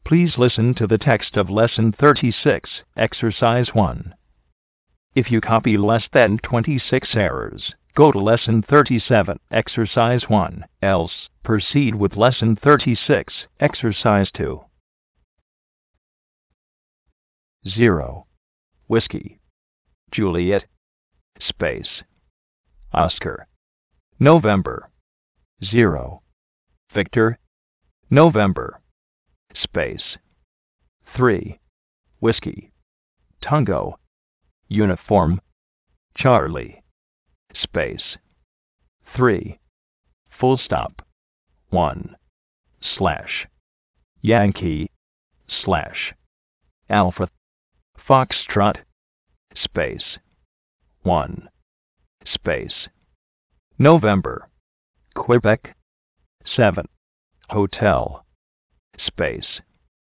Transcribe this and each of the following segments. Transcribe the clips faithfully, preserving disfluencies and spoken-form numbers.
Please listen to the text of Lesson thirty-six, Exercise one. If you copy less than twenty-six errors, go to Lesson thirty-seven, Exercise one, else proceed with Lesson thirty-six, Exercise two. zero. Whiskey. Juliet. Space. Oscar. November. zero. Victor. November. Space. three. Whiskey. Tango. Uniform. Charlie. Space. three. Full stop. one. Slash. Yankee. Slash. Alpha. Foxtrot. Space. one. Space. November. Quebec. seven. Hotel. Space.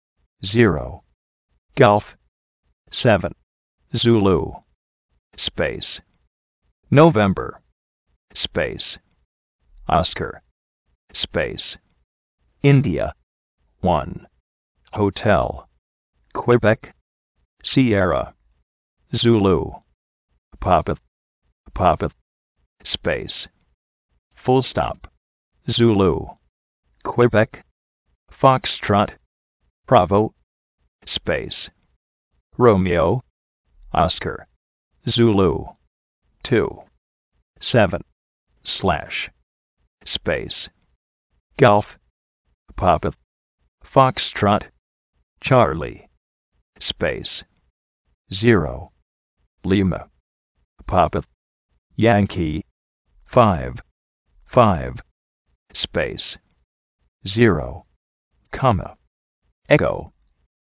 zero. Golf. seven. Zulu. Space. November. Space. Oscar. Space. India. one. Hotel. Quebec. Sierra. Zulu. Papa. Papa. Space. Full stop. Zulu. Quebec. Foxtrot. Bravo. Space. Romeo. Oscar. Zulu. two. seven. Slash. Space. Golf. Papa. Foxtrot. Charlie. Space. zero. Lima. Papa. Yankee. five. five. Space. zero. Comma. Echo.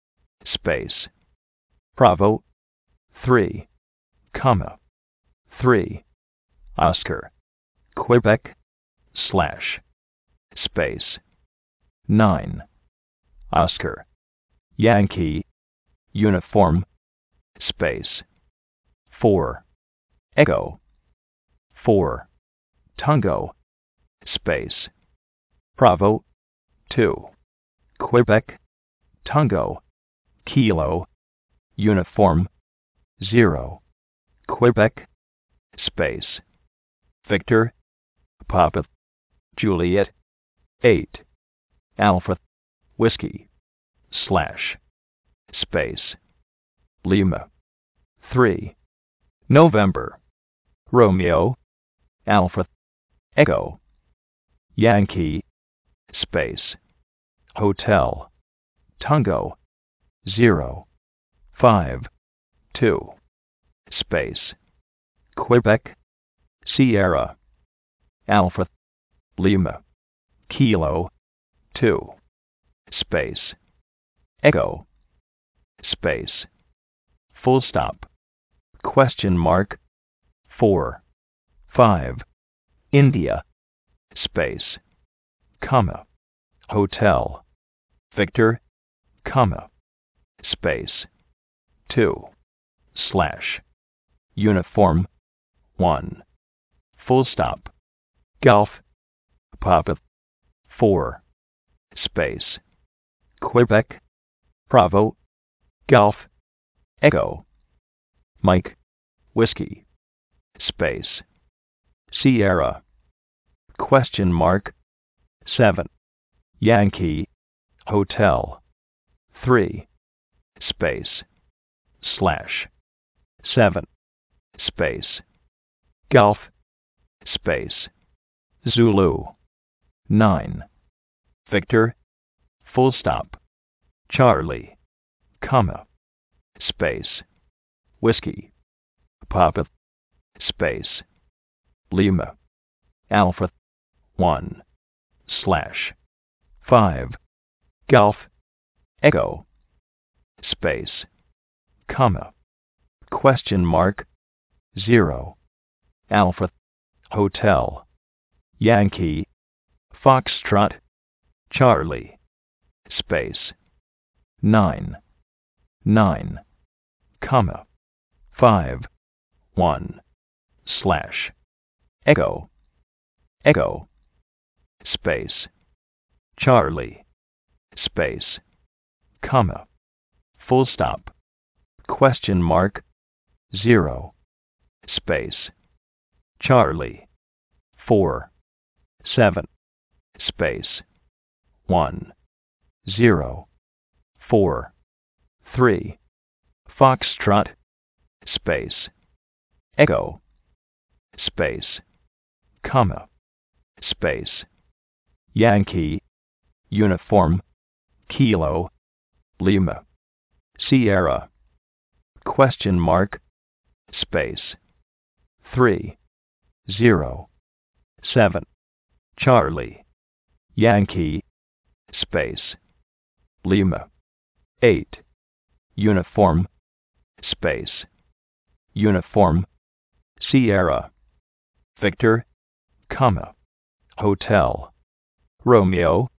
Space. Bravo. three. Comma. three. Oscar. Quebec. Slash. Space. nine. Oscar. Yankee. Uniform. Space. four. Echo. four. Tango. Space. Bravo. two. Quebec. Tango. Kilo. Uniform. zero. Quebec. Space. Victor. Papa. Juliet. eight. Alpha. Whiskey. Slash. Space. Lima. three. November. Romeo. Alpha. Echo. Yankee. Space. Hotel. Tango. zero. five. two. Space. Quebec. Sierra. Alpha. Lima. Kilo. two. Space. Echo. Space. Full stop. Question mark. four. five. India. Space. Comma. Hotel. Victor. Comma. Space. two. Slash. Uniform. one. Full stop. Golf. Papa. four. Space. Quebec. Bravo. Golf. Echo. Mike. Whiskey. Space. Sierra. Question mark. seven. Yankee. Hotel. three. Space. Slash. seven. Space. Golf. Space. Zulu. nine. Victor. Full stop. Charlie. Comma. Space. Whiskey. Papa. Space. Lima. Alpha. one. Slash. five. Golf. Echo. Space. Comma. Question mark. zero. Alpha. Hotel. Yankee. Foxtrot. Charlie. Space. nine. nine. Comma. five. one. Slash. Echo. Echo. Space. Charlie. Space. comma, full stop, question mark, zero, space, Charlie, four, seven, space, one, zero, four, three, Foxtrot, space, Echo, space, comma, space, Yankee, uniform, Kilo, Lima, Sierra, question mark, space, three, zero, seven, Charlie, Yankee, space, Lima, eight, uniform, space, uniform, Sierra, Victor, comma, Hotel, Romeo.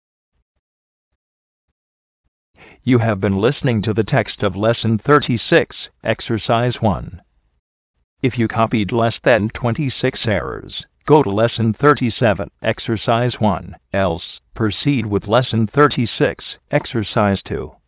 You have been listening to the text of Lesson thirty-six, Exercise one. If you copied less than twenty-six errors, go to Lesson thirty-seven, Exercise one, else proceed with Lesson thirty-six, Exercise two.